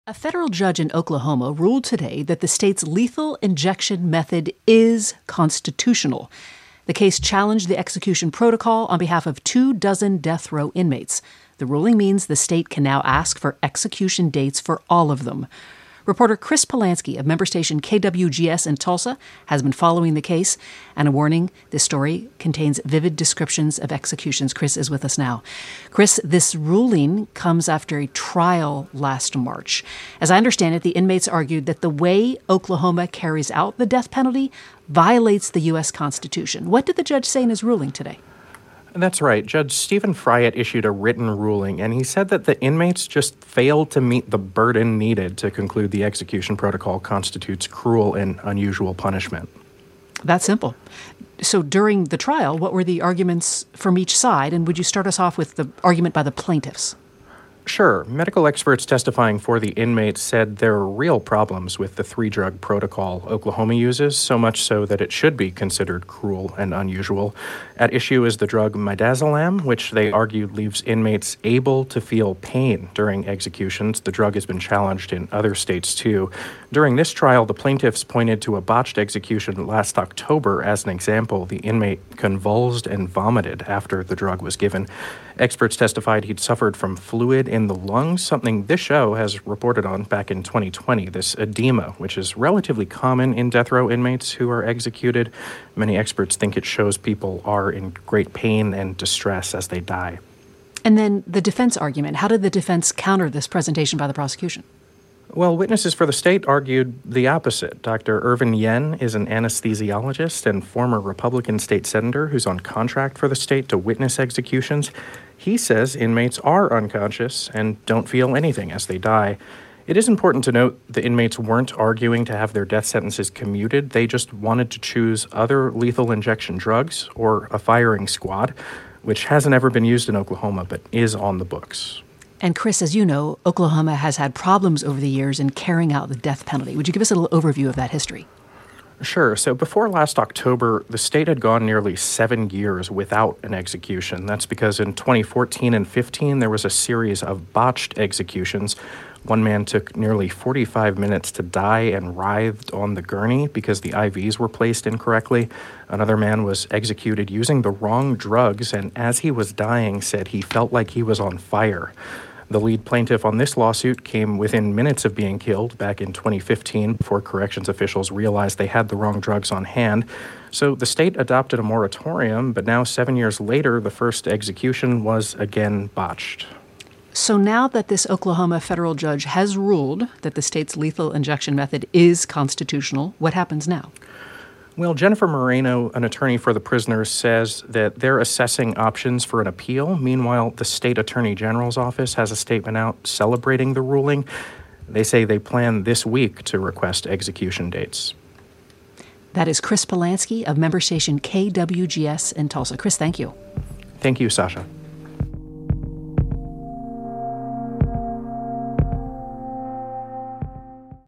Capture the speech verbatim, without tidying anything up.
A federal judge in Oklahoma ruled today that the state's lethal injection method is constitutional. The case challenged the execution protocol on behalf of two dozen death row inmates. The ruling means the state can now ask for execution dates for all of them. Reporter Chris Polanski of member station K W G S in Tulsa has been following the case. And a warning, this story contains vivid descriptions of executions. Chris is with us now. Chris, this ruling comes after a trial last March. As I understand it, the inmates argued that the way Oklahoma carries out the death penalty violates the U S Constitution. What did the judge say in his ruling today? That's right. Judge Stephen Friott issued a written ruling, and he said that the inmates just failed to meet the burden needed to conclude the execution protocol constitutes cruel and unusual punishment. That's simple. So during the trial, what were the arguments from each side, and would you start us off with the argument by the plaintiffs? Sure. Medical experts testifying for the inmates said there are real problems with the three-drug protocol Oklahoma uses, so much so that it should be considered cruel and unusual. At issue is the drug midazolam, which they argued leaves inmates able to feel pain during executions. The drug has been challenged in other states, too. During this trial, the plaintiffs pointed to a botched execution last October as an example. The inmate convulsed and vomited after the drug was given. Experts testified he'd suffered from fluid in the lungs, something this show has reported on back in twenty twenty, this edema, which is relatively common in death row inmates who are executed. Many experts think it shows people are in great pain and distress as they die. And then the defense argument. How did the defense counter this presentation by the prosecution? Well, witnesses for the state argued the opposite. Doctor Irvin Yen is an anesthesiologist and former Republican state senator who's on contract for the state to witness executions. He says inmates are unconscious and don't feel anything as they die. It is important to note the inmates weren't arguing to have their death sentences commuted. They just wanted to choose other lethal injection drugs or a firing squad, which hasn't ever been used in Oklahoma but is on the books. And Chris, as you know, Oklahoma has had problems over the years in carrying out the death penalty. Would you give us a little overview of that history? Sure. So before last October, the state had gone nearly seven years without an execution. That's because in twenty fourteen and fifteen, there was a series of botched executions. One man took nearly forty-five minutes to die and writhed on the gurney because the I Vs were placed incorrectly. Another man was executed using the wrong drugs, and as he was dying, said he felt like he was on fire. The lead plaintiff on this lawsuit came within minutes of being killed back in twenty fifteen before corrections officials realized they had the wrong drugs on hand. So the state adopted a moratorium, but now seven years later, the first execution was again botched. So now that this Oklahoma federal judge has ruled that the state's lethal injection method is constitutional, what happens now? Well, Jennifer Moreno, an attorney for the prisoners, says that they're assessing options for an appeal. Meanwhile, the state attorney general's office has a statement out celebrating the ruling. They say they plan this week to request execution dates. That is Chris Polanski of member station K W G S in Tulsa. Chris, thank you. Thank you, Sasha.